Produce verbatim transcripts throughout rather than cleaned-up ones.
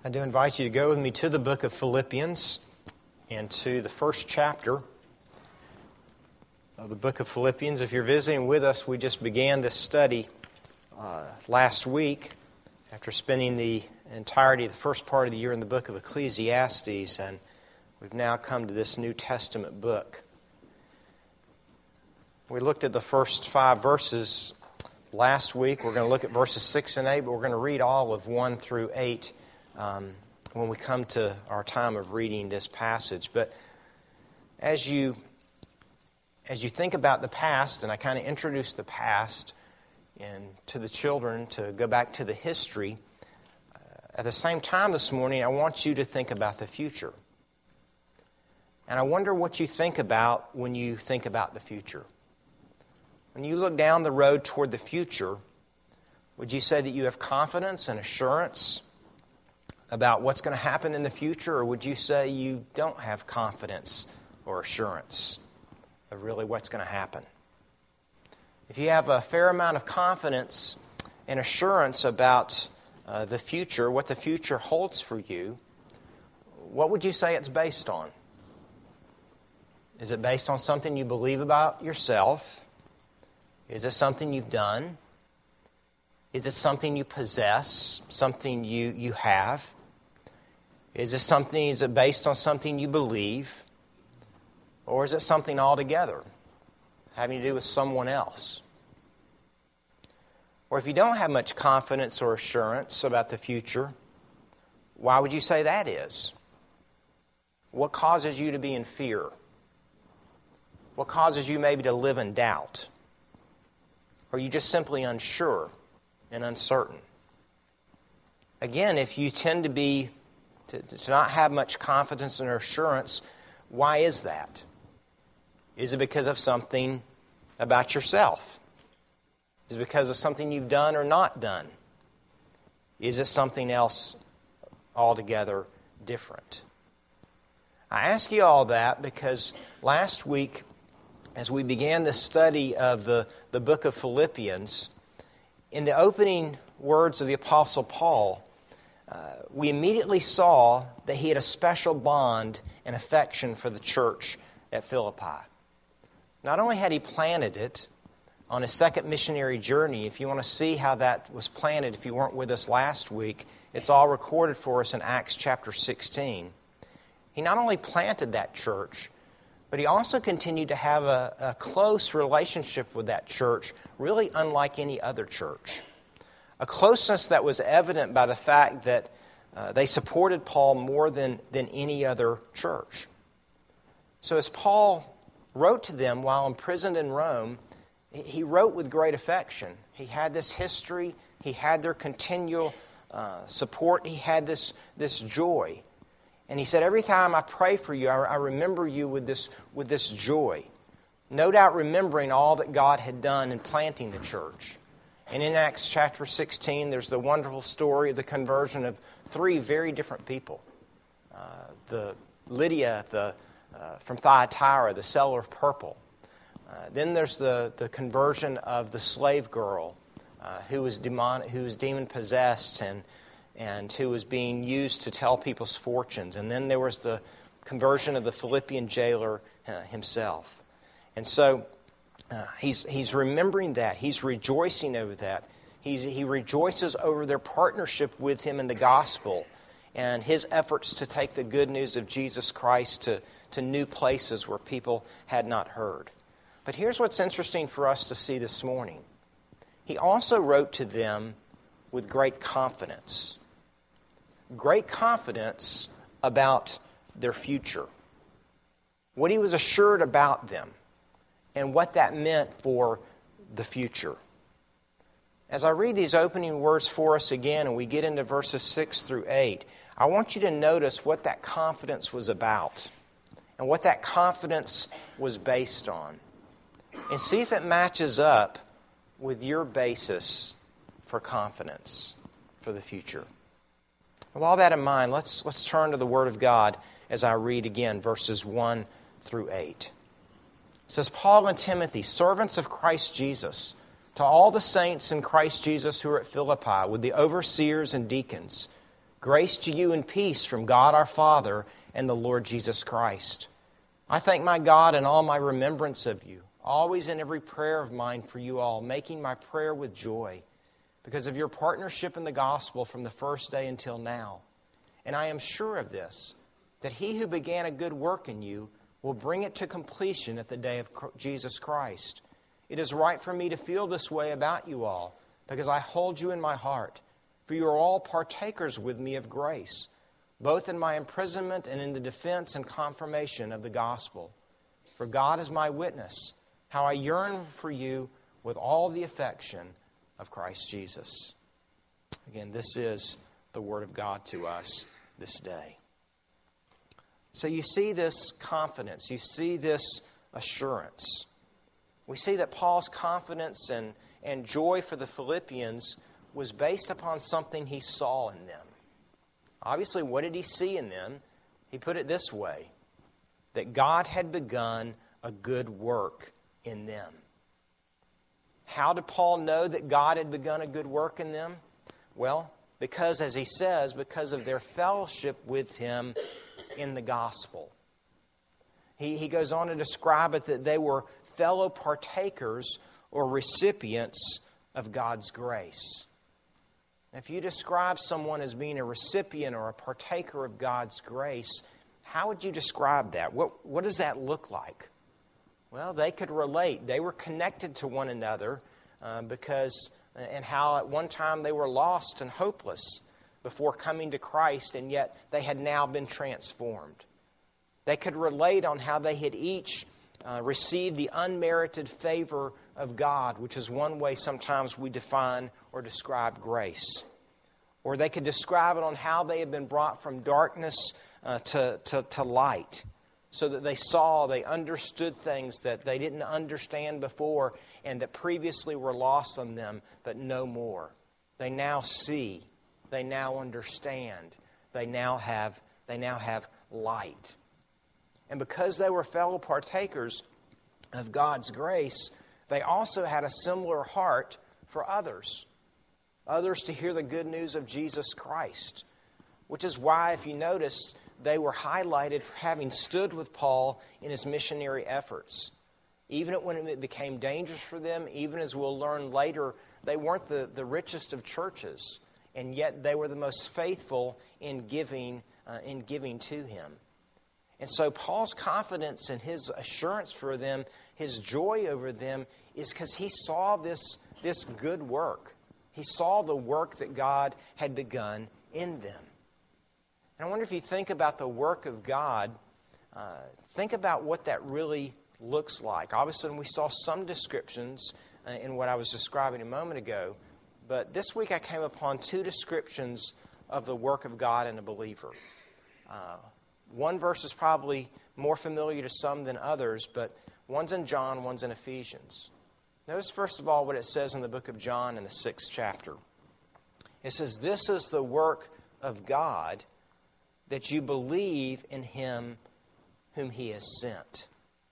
I do invite you to go with me to the book of Philippians and to the first chapter of the book of Philippians. If you're visiting with us, we just began this study uh, last week after spending the entirety of the first part of the year in the book of Ecclesiastes, and we've now come to this New Testament book. We looked at the first five verses last week. We're going to look at verses six and eight, but we're going to read all of one through eight um, when we come to our time of reading this passage. But as you as you think about the past, and I kind of introduced the past and to the children to go back to the history, uh, at the same time this morning, I want you to think about the future. And I wonder what you think about when you think about the future. When you look down the road toward the future, would you say that you have confidence and assurance about what's going to happen in the future, or would you say you don't have confidence or assurance of really what's going to happen? If you have a fair amount of confidence and assurance about uh, the future, what the future holds for you, what would you say it's based on? Is it based on something you believe about yourself? Is it something you've done? Is it something you possess, something you, you have? Is it something, is it based on something you believe? Or is it something altogether having to do with someone else? Or if you don't have much confidence or assurance about the future, why would you say that is? What causes you to be in fear? What causes you maybe to live in doubt? Or are you just simply unsure and uncertain? Again, if you tend to be to, to not have much confidence and assurance, why is that? Is it because of something about yourself? Is it because of something you've done or not done? Is it something else altogether different? I ask you all that because last week, as we began the study of the, the book of Philippians, in the opening words of the Apostle Paul, uh, we immediately saw that he had a special bond and affection for the church at Philippi. Not only had he planted it on his second missionary journey, if you want to see how that was planted, if you weren't with us last week, it's all recorded for us in Acts chapter sixteen. He not only planted that church, but he also continued to have a, a close relationship with that church, really unlike any other church. A closeness that was evident by the fact that uh, they supported Paul more than, than any other church. So as Paul wrote to them while imprisoned in Rome, he wrote with great affection. He had this history, he had their continual uh, support, he had this, this joy. And he said, every time I pray for you, I, I remember you with this, with this joy. No doubt remembering all that God had done in planting the church. And in Acts chapter sixteen, there's the wonderful story of the conversion of three very different people. Uh, the Lydia the, uh, from Thyatira, the seller of purple. Uh, then there's the, the conversion of the slave girl uh, who was demon, who was demon-possessed and and who was being used to tell people's fortunes. And then there was the conversion of the Philippian jailer uh, himself. And so uh, he's he's remembering that. He's rejoicing over that. He's, he rejoices over their partnership with him in the gospel and his efforts to take the good news of Jesus Christ to, to new places where people had not heard. But here's what's interesting for us to see this morning. He also wrote to them with great confidence. Great confidence about their future. What he was assured about them and what that meant for the future. As I read these opening words for us again and we get into verses six through eight, I want you to notice what that confidence was about and what that confidence was based on. And see if it matches up with your basis for confidence for the future. With all that in mind, let's, let's turn to the Word of God as I read again verses one through eight. It says, Paul and Timothy, servants of Christ Jesus, to all the saints in Christ Jesus who are at Philippi, with the overseers and deacons, Grace to you and peace from God our Father and the Lord Jesus Christ. I thank my God in all my remembrance of you, always in every prayer of mine for you all, making my prayer with joy, because of your partnership in the gospel from the first day until now. And I am sure of this, that he who began a good work in you will bring it to completion at the day of Jesus Christ. It is right for me to feel this way about you all, because I hold you in my heart, for you are all partakers with me of grace, both in my imprisonment and in the defense and confirmation of the gospel. For God is my witness, how I yearn for you with all the affection of Christ Jesus. Again, this is the Word of God to us this day. So you see this confidence, you see this assurance. We see that Paul's confidence and, and joy for the Philippians was based upon something he saw in them. Obviously, what did he see in them? He put it this way, that God had begun a good work in them. How did Paul know that God had begun a good work in them? Well, because, as he says, because of their fellowship with him in the gospel. He, he goes on to describe it that they were fellow partakers or recipients of God's grace. If you describe someone as being a recipient or a partaker of God's grace, how would you describe that? What, what does that look like? Well, they could relate. They were connected to one another uh, because, and how at one time they were lost and hopeless before coming to Christ, and yet they had now been transformed. They could relate on how they had each uh, received the unmerited favor of God, which is one way sometimes we define or describe grace. Or they could describe it on how they had been brought from darkness uh, to, to, to light, so that they saw, they understood things that they didn't understand before and that previously were lost on them, but no more. They now see. They now understand. They now have, they now have light. And because they were fellow partakers of God's grace, they also had a similar heart for others. Others to hear the good news of Jesus Christ. Which is why, if you notice, they were highlighted for having stood with Paul in his missionary efforts. Even when it became dangerous for them, even as we'll learn later, they weren't the, the richest of churches. And yet they were the most faithful in giving, uh, in giving to him. And so Paul's confidence and his assurance for them, his joy over them, is because he saw this, this good work. He saw the work that God had begun in them. And I wonder if you think about the work of God, uh, think about what that really looks like. Obviously, we saw some descriptions uh, in what I was describing a moment ago. But this week I came upon two descriptions of the work of God in a believer. Uh, one verse is probably more familiar to some than others, but one's in John, one's in Ephesians. Notice first of all what it says in the book of John in the sixth chapter. It says, "This is the work of God, that you believe in Him whom He has sent."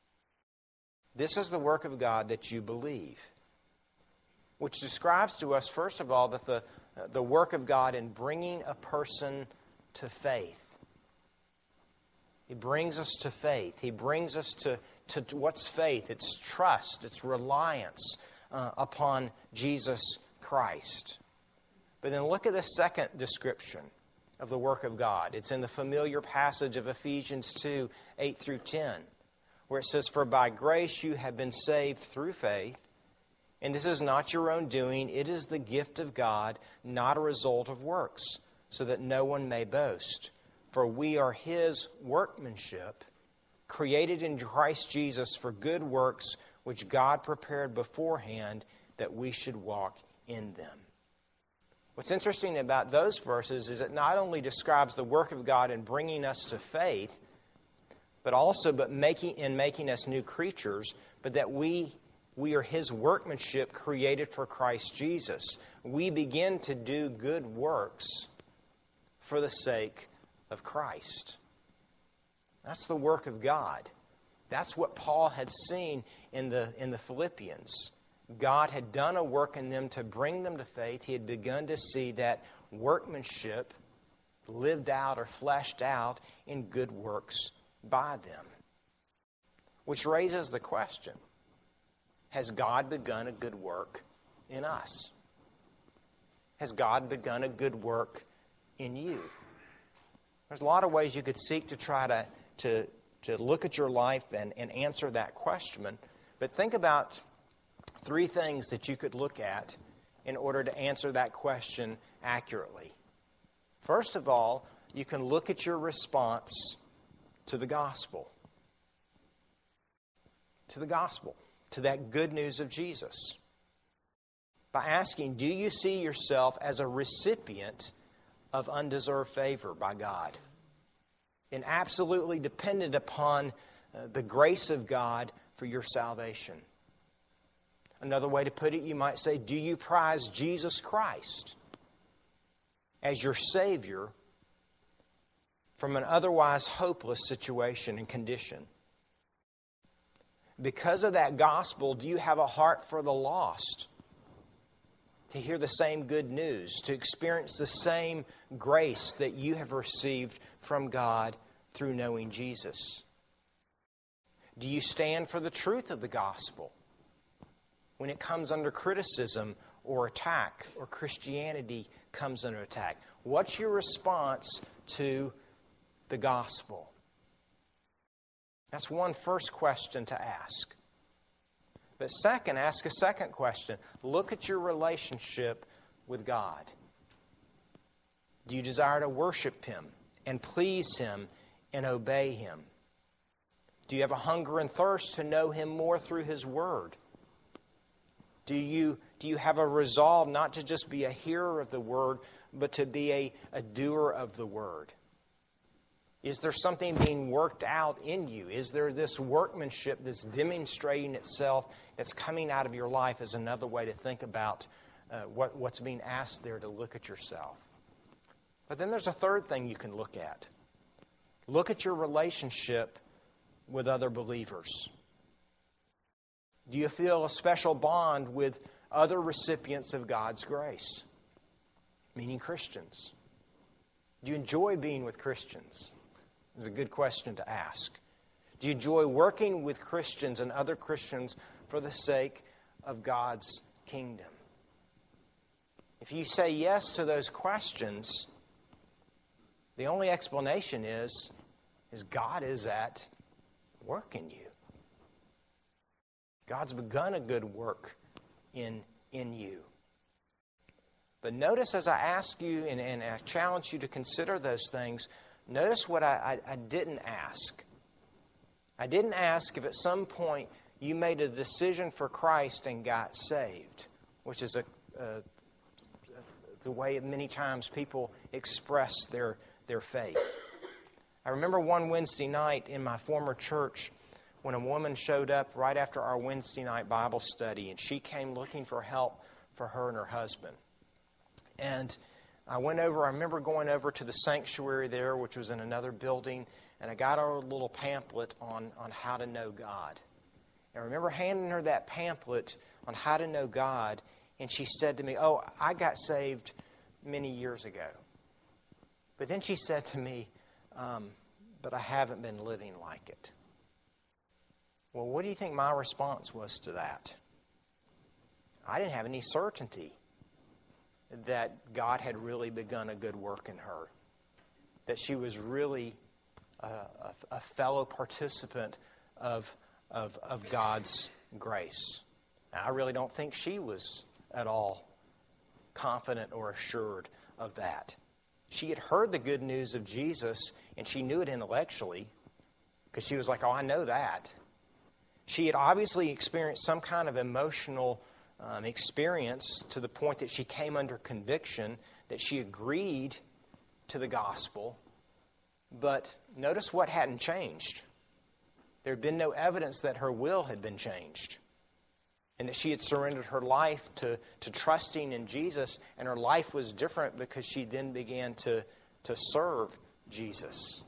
This is the work of God, that you believe. Which describes to us, first of all, that the, the work of God in bringing a person to faith. He brings us to faith. He brings us to, to, to what's faith? It's trust. It's reliance uh, upon Jesus Christ. But then look at the second description of the work of God. It's in the familiar passage of Ephesians two, eight through ten, where it says, "For by grace you have been saved through faith, and this is not your own doing. It is the gift of God, not a result of works, so that no one may boast. For we are His workmanship, created in Christ Jesus for good works, which God prepared beforehand that we should walk in them." What's interesting about those verses is it not only describes the work of God in bringing us to faith, but also but making in making us new creatures, but that we We are His workmanship created for Christ Jesus. We begin to do good works for the sake of Christ. That's the work of God. That's what Paul had seen in the, in the Philippians. God had done a work in them to bring them to faith. He had begun to see that workmanship, lived out or fleshed out in good works by them. Which raises the question, has God begun a good work in us? Has God begun a good work in you? There's a lot of ways you could seek to try to, to, to look at your life and, and answer that question. But think about three things that you could look at in order to answer that question accurately. First of all, you can look at your response to the gospel. To the gospel. To that good news of Jesus. By asking, do you see yourself as a recipient of undeserved favor by God? And absolutely dependent upon uh, the grace of God for your salvation. Another way to put it, you might say, do you prize Jesus Christ as your Savior from an otherwise hopeless situation and condition? Because of that gospel, do you have a heart for the lost? To hear the same good news, to experience the same grace that you have received from God through knowing Jesus? Do you stand for the truth of the gospel when it comes under criticism or attack, or Christianity comes under attack? What's your response to the gospel? That's one first question to ask. But second, ask a second question. Look at your relationship with God. Do you desire to worship Him and please Him and obey Him? Do you have a hunger and thirst to know Him more through His Word? Do you, do you have a resolve not to just be a hearer of the Word, but to be a, a doer of the Word? Is there something being worked out in you? Is there this workmanship that's demonstrating itself that's coming out of your life as another way to think about uh, what, what's being asked there to look at yourself? But then there's a third thing you can look at. Look at your relationship with other believers. Do you feel a special bond with other recipients of God's grace? Meaning Christians. Do you enjoy being with Christians? Is a good question to ask. Do you enjoy working with Christians and other Christians for the sake of God's kingdom? If you say yes to those questions, the only explanation is, is God is at work in you. God's begun a good work in, in you. But notice as I ask you and, and I challenge you to consider those things, notice what I, I, I didn't ask. I didn't ask if at some point you made a decision for Christ and got saved, which is a, a, the way many times people express their, their faith. I remember one Wednesday night in my former church when a woman showed up right after our Wednesday night Bible study, and she came looking for help for her and her husband. And I went over, I remember going over to the sanctuary there, which was in another building, and I got her a little pamphlet on, on how to know God. And I remember handing her that pamphlet on how to know God, and she said to me, oh, I got saved many years ago. But then she said to me, um, but I haven't been living like it. Well, what do you think my response was to that? I didn't have any certainty that God had really begun a good work in her, that she was really a, a, a fellow participant of, of, of God's grace. Now, I really don't think she was at all confident or assured of that. She had heard the good news of Jesus, and she knew it intellectually, because she was like, oh, I know that. She had obviously experienced some kind of emotional Um, experience to the point that she came under conviction, that she agreed to the gospel. But notice what hadn't changed. There had been no evidence that her will had been changed, and that she had surrendered her life to, to trusting in Jesus, and her life was different because she then began to, to serve Jesus.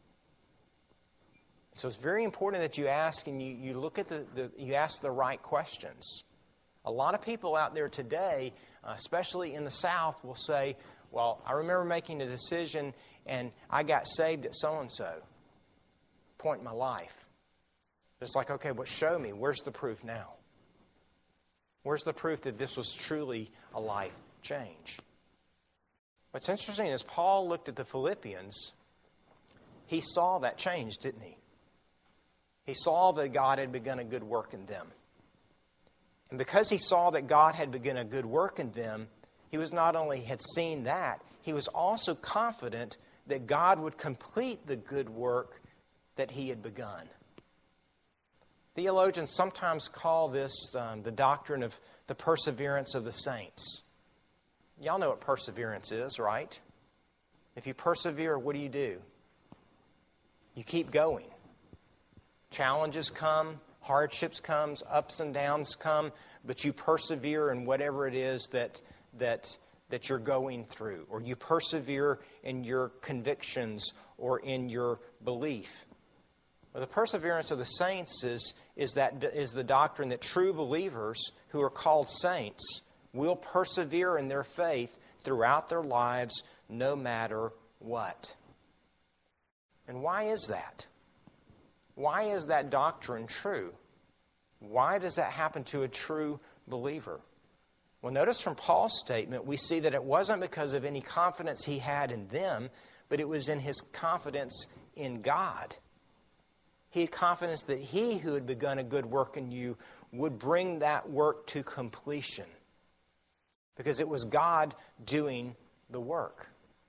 So it's very important that you ask and you, you look at the, the you ask the right questions. A lot of people out there today, uh, especially in the South, will say, Well, I remember making a decision and I got saved at so-and-so point in my life. It's like, okay, but show me. Where's the proof now? Where's the proof that this was truly a life change? What's interesting is Paul looked at the Philippians. He saw that change, didn't he? He saw that God had begun a good work in them. And because he saw that God had begun a good work in them, he was not only had seen that, he was also confident that God would complete the good work that he had begun. Theologians sometimes call this um, the doctrine of the perseverance of the saints. Y'all know what perseverance is, right? If you persevere, what do you do? You keep going. Challenges come, hardships come, ups and downs come, but you persevere in whatever it is that that that you're going through, or you persevere in your convictions or in your belief. Well, the perseverance of the saints is, is, that, is the doctrine that true believers who are called saints will persevere in their faith throughout their lives no matter what. And why is that? Why is that doctrine true? Why does that happen to a true believer? Well, notice from Paul's statement, we see that it wasn't because of any confidence he had in them, but it was in his confidence in God. He had confidence that he who had begun a good work in you would bring that work to completion, because it was God doing the work.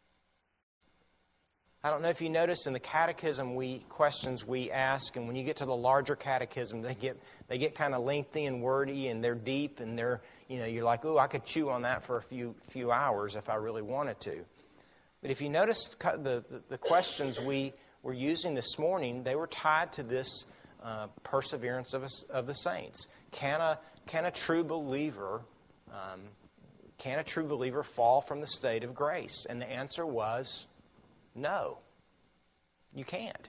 I don't know if you notice in the catechism we questions we ask, and when you get to the larger catechism, they get they get kind of lengthy and wordy, and they're deep, and they're, you know, you're like, oh, I could chew on that for a few few hours if I really wanted to. But if you notice the the, the questions we were using this morning, they were tied to this uh, perseverance of a, of the saints. Can a can a true believer um, can a true believer fall from the state of grace? And the answer was no, you can't.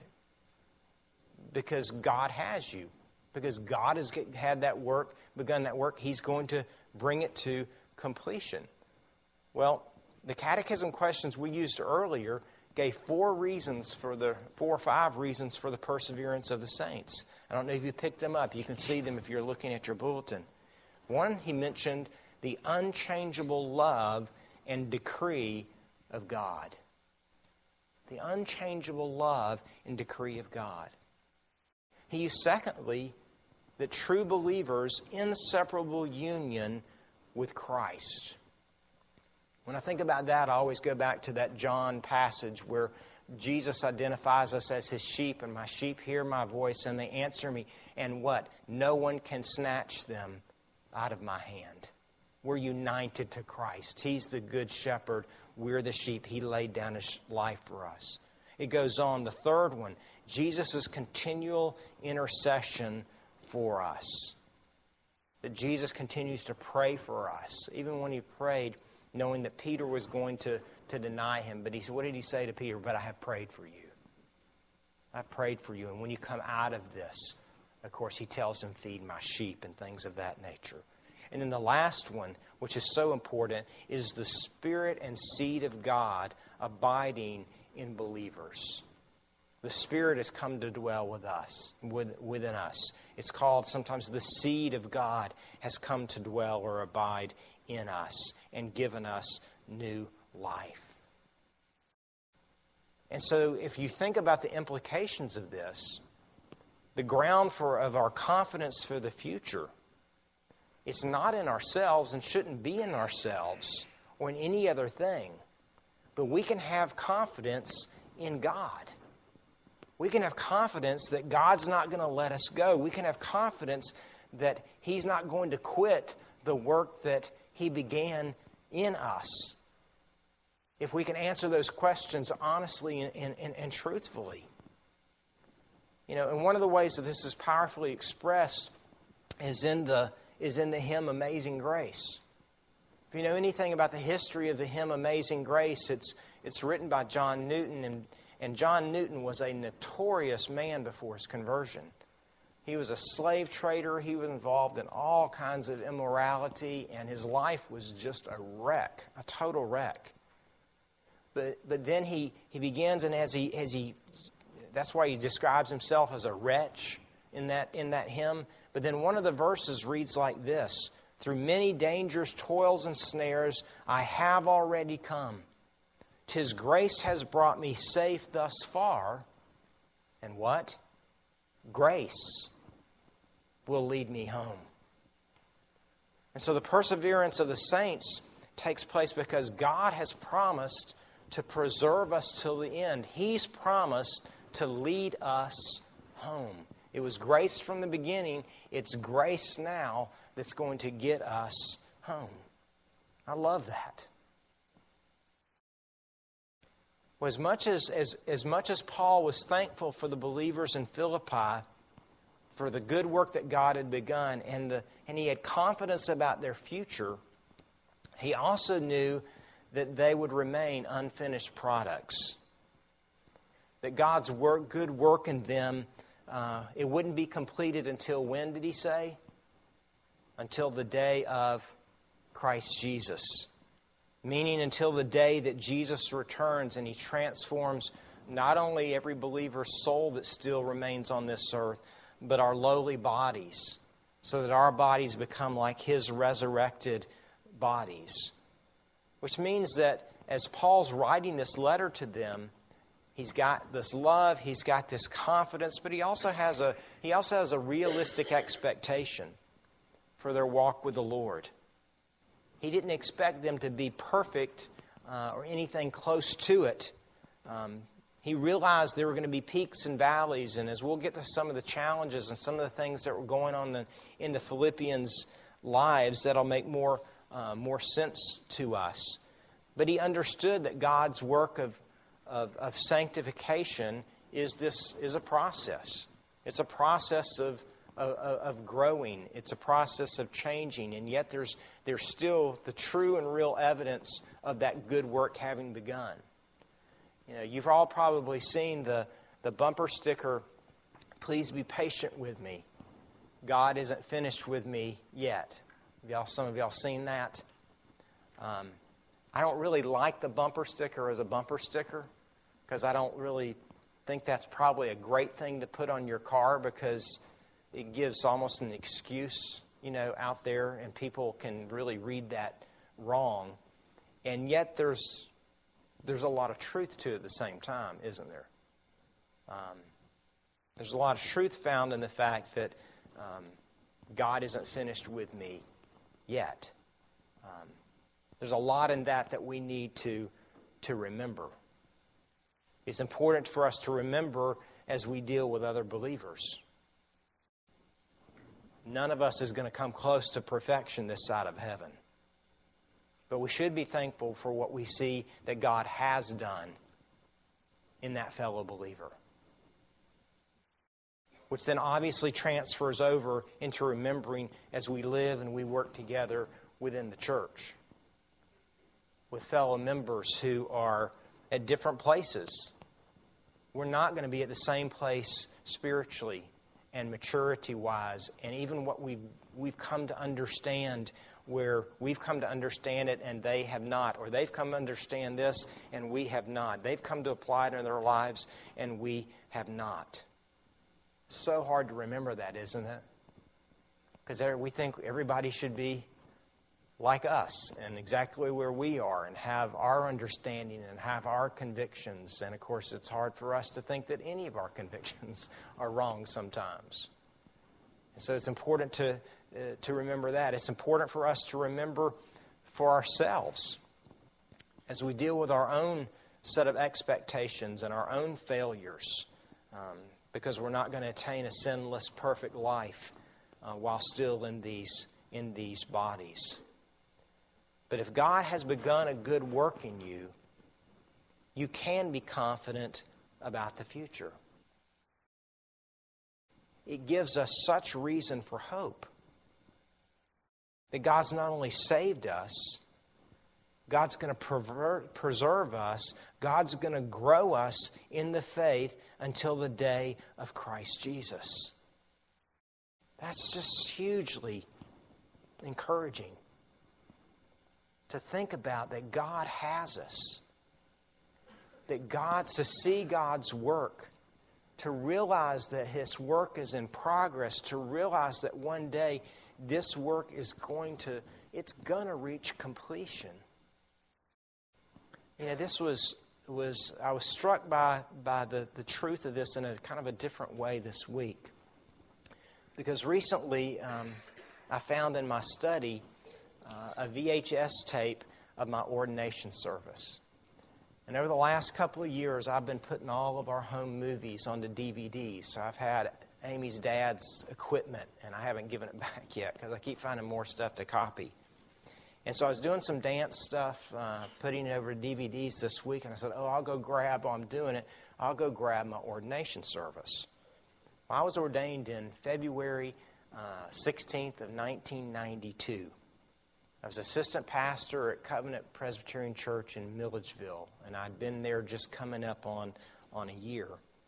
Because God has you. Because God has had that work, begun that work, He's going to bring it to completion. Well, the catechism questions we used earlier gave four reasons for the, four or five reasons for the perseverance of the saints. I don't know if you picked them up. You can see them if you're looking at your bulletin. One, he mentioned the unchangeable love and decree of God. The unchangeable love and decree of God. He used, secondly, the true believers' inseparable union with Christ. When I think about that, I always go back to that John passage where Jesus identifies us as His sheep, and my sheep hear my voice, and they answer me. And what? No one can snatch them out of my hand. We're united to Christ. He's the good shepherd. We're the sheep. He laid down His life for us. It goes on. The third one, Jesus' continual intercession for us. That Jesus continues to pray for us. Even when He prayed, knowing that Peter was going to, to deny Him. But He said, what did He say to Peter? But I have prayed for you. I prayed for you. And when you come out of this, of course, He tells him, feed my sheep and things of that nature. And then the last one, which is so important, is the Spirit and seed of God abiding in believers. The Spirit has come to dwell with us, with, within us. It's called sometimes the seed of God has come to dwell or abide in us and given us new life. And so if you think about the implications of this, the ground for of our confidence for the future, it's not in ourselves and shouldn't be in ourselves or in any other thing. But we can have confidence in God. We can have confidence that God's not going to let us go. We can have confidence that He's not going to quit the work that He began in us. If we can answer those questions honestly and, and, and, and truthfully. You know, and one of the ways that this is powerfully expressed is in the is in the hymn Amazing Grace. If you know anything about the history of the hymn Amazing Grace, it's it's written by John Newton, and, and John Newton was a notorious man before his conversion. He was a slave trader. He was involved in all kinds of immorality, and his life was just a wreck, a total wreck. But but then he, he begins, and as he as he that's why he describes himself as a wretch in that in that hymn. But then one of the verses reads like this: through many dangers, toils, and snares, I have already come. 'Tis grace has brought me safe thus far. And what? Grace will lead me home. And so the perseverance of the saints takes place because God has promised to preserve us till the end. He's promised to lead us home. It was grace from the beginning. It's grace now that's going to get us home. I love that. Well, as much as, as, as much as Paul was thankful for the believers in Philippi, for the good work that God had begun, and, the, and he had confidence about their future, he also knew that they would remain unfinished products. That God's work, good work in them, uh, it wouldn't be completed until when, did he say? Until the day of Christ Jesus. Meaning until the day that Jesus returns and he transforms not only every believer's soul that still remains on this earth, but our lowly bodies, so that our bodies become like his resurrected bodies. Which means that as Paul's writing this letter to them, he's got this love, he's got this confidence, but he also has a he also has a realistic expectation for their walk with the Lord. He didn't expect them to be perfect uh, or anything close to it. Um, he realized there were going to be peaks and valleys, and as we'll get to some of the challenges and some of the things that were going on the, in the Philippians' lives, that'll make more uh, more sense to us. But he understood that God's work of of, of sanctification is this is a process. It's a process of Of, of growing. It's a process of changing, and yet there's there's still the true and real evidence of that good work having begun. You know, you've all probably seen the, the bumper sticker, "Please be patient with me. God isn't finished with me yet." Have y'all, some of y'all seen that? Um, I don't really like the bumper sticker as a bumper sticker because I don't really think that's probably a great thing to put on your car, because it gives almost an excuse, you know, out there, and people can really read that wrong. And yet there's there's a lot of truth to it at the same time, isn't there? Um, there's a lot of truth found in the fact that um, God isn't finished with me yet. Um, there's a lot in that that we need to to remember. It's important for us to remember as we deal with other believers. None of us is going to come close to perfection this side of heaven. But we should be thankful for what we see that God has done in that fellow believer. Which then obviously transfers over into remembering as we live and we work together within the church. With fellow members who are at different places. We're not going to be at the same place spiritually and maturity-wise, and even what we've, we've come to understand, where we've come to understand it and they have not, or they've come to understand this and we have not. They've come to apply it in their lives and we have not. So hard to remember that, isn't it? Because we think everybody should be like us and exactly where we are and have our understanding and have our convictions. And of course, it's hard for us to think that any of our convictions are wrong sometimes. And so it's important to uh, to remember that. It's important for us to remember for ourselves as we deal with our own set of expectations and our own failures, um, because we're not going to attain a sinless, perfect life uh, while still in these in these bodies. But if God has begun a good work in you, you can be confident about the future. It gives us such reason for hope that God's not only saved us, God's going to preserve us, God's going to grow us in the faith until the day of Christ Jesus. That's just hugely encouraging. To think about that God has us. that God, to see God's work, to realize that His work is in progress, to realize that one day this work is going to, it's going to reach completion. You know, this was, was I was struck by, by the, the truth of this in a kind of a different way this week. Because recently um, I found in my study uh, a V H S tape of my ordination service. And over the last couple of years, I've been putting all of our home movies onto D V Ds. So I've had Amy's dad's equipment, and I haven't given it back yet because I keep finding more stuff to copy. And so I was doing some dance stuff, uh, putting it over to D V Ds this week, and I said, oh, I'll go grab, while I'm doing it, I'll go grab my ordination service. Well, I was ordained in February uh, sixteenth of nineteen ninety-two. I was assistant pastor at Covenant Presbyterian Church in Milledgeville, and I'd been there just coming up on, on a year.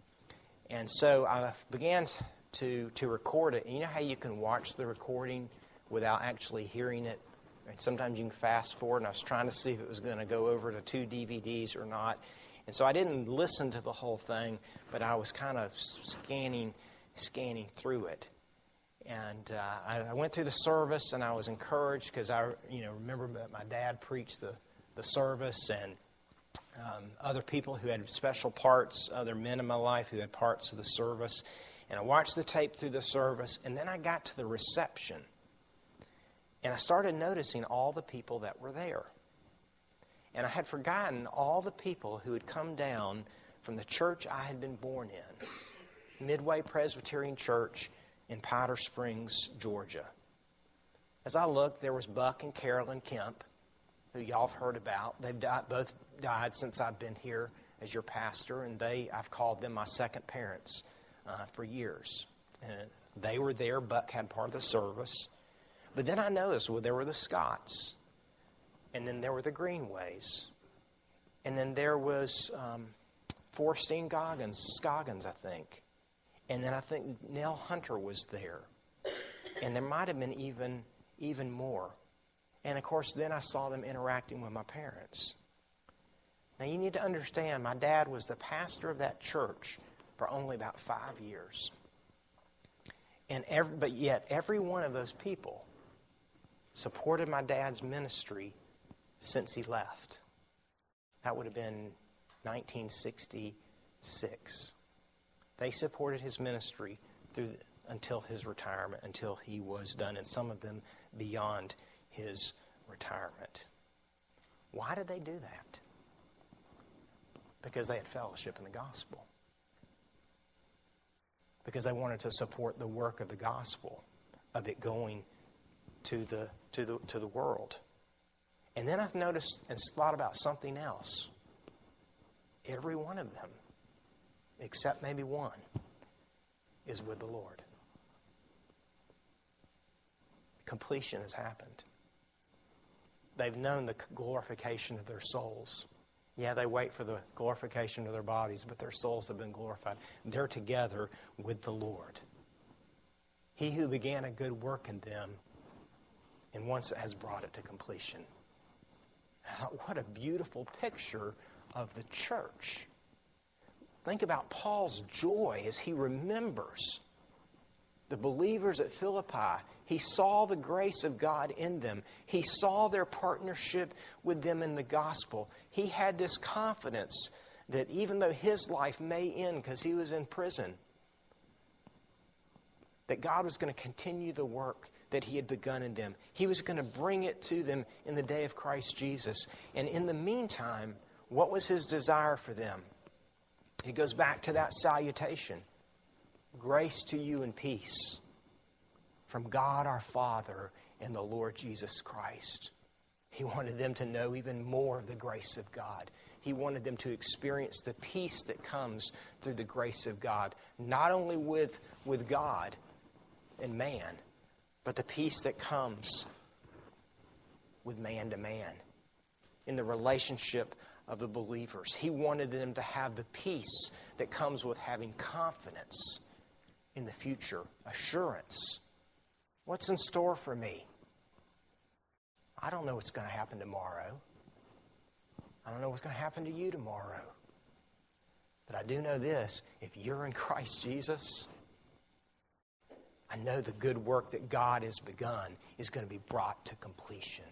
And so I began to, to record it. And you know how you can watch the recording without actually hearing it? And sometimes you can fast forward, and I was trying to see if it was going to go over to two D V Ds or not. And so I didn't listen to the whole thing, but I was kind of scanning, scanning through it. And uh, I, I went through the service, and I was encouraged because I, you know, remember that my dad preached the, the service, and um, other people who had special parts, other men in my life who had parts of the service. And I watched the tape through the service, and then I got to the reception, and I started noticing all the people that were there. And I had forgotten all the people who had come down from the church I had been born in, Midway Presbyterian Church in Powder Springs, Georgia. As I looked, there was Buck and Carolyn Kemp, who y'all have heard about. They've died, both died since I've been here as your pastor, and they I've called them my second parents uh, for years. And they were there. Buck had part of the service. But then I noticed, well, there were the Scotts, and then there were the Greenways, and then there was um, Forrestine Goggins, Scoggins, I think. And then I think Nell Hunter was there. And there might have been even, even more. And, of course, then I saw them interacting with my parents. Now, you need to understand, my dad was the pastor of that church for only about five years. And every, but yet, every one of those people supported my dad's ministry since he left. That would have been nineteen sixty-six. They supported his ministry through the, until his retirement, until he was done, and some of them beyond his retirement. Why did they do that? Because they had fellowship in the gospel. Because they wanted to support the work of the gospel, of it going to the to the to the world. And then I've noticed and thought about something else. Every one of them, except maybe one, is with the Lord. Completion has happened. They've known the glorification of their souls. Yeah, they wait for the glorification of their bodies, but their souls have been glorified. They're together with the Lord. He who began a good work in them and once has brought it to completion. What a beautiful picture of the church. Think about Paul's joy as he remembers the believers at Philippi. He saw the grace of God in them. He saw their partnership with them in the gospel. He had this confidence that even though his life may end because he was in prison, that God was going to continue the work that he had begun in them. He was going to bring it to them in the day of Christ Jesus. And in the meantime, what was his desire for them? He goes back to that salutation. Grace to you and peace from God our Father and the Lord Jesus Christ. He wanted them to know even more of the grace of God. He wanted them to experience the peace that comes through the grace of God, not only with, with God and man, but the peace that comes with man to man in the relationship of the believers. He wanted them to have the peace that comes with having confidence in the future, assurance. What's in store for me? I don't know what's going to happen tomorrow. I don't know what's going to happen to you tomorrow. I do know this. If you're in Christ Jesus, I know the good work that God has begun is going to be brought to completion.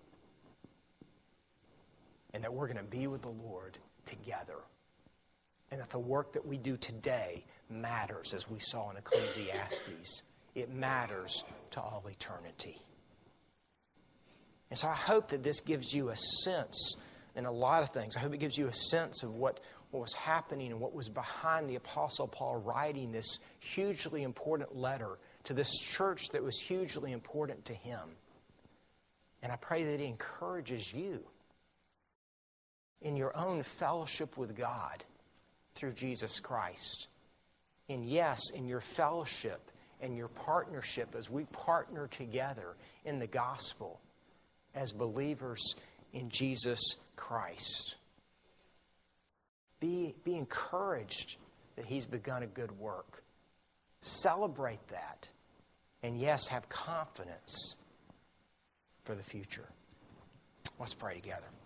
And that we're going to be with the Lord together. And that the work that we do today matters, as we saw in Ecclesiastes. It matters to all eternity. And so I hope that this gives you a sense in a lot of things. I hope it gives you a sense of what, what was happening and what was behind the Apostle Paul writing this hugely important letter to this church that was hugely important to him. And I pray that it encourages you in your own fellowship with God through Jesus Christ. And yes, in your fellowship and your partnership as we partner together in the gospel as believers in Jesus Christ. Be, be encouraged that He's begun a good work. Celebrate that. And yes, have confidence for the future. Let's pray together.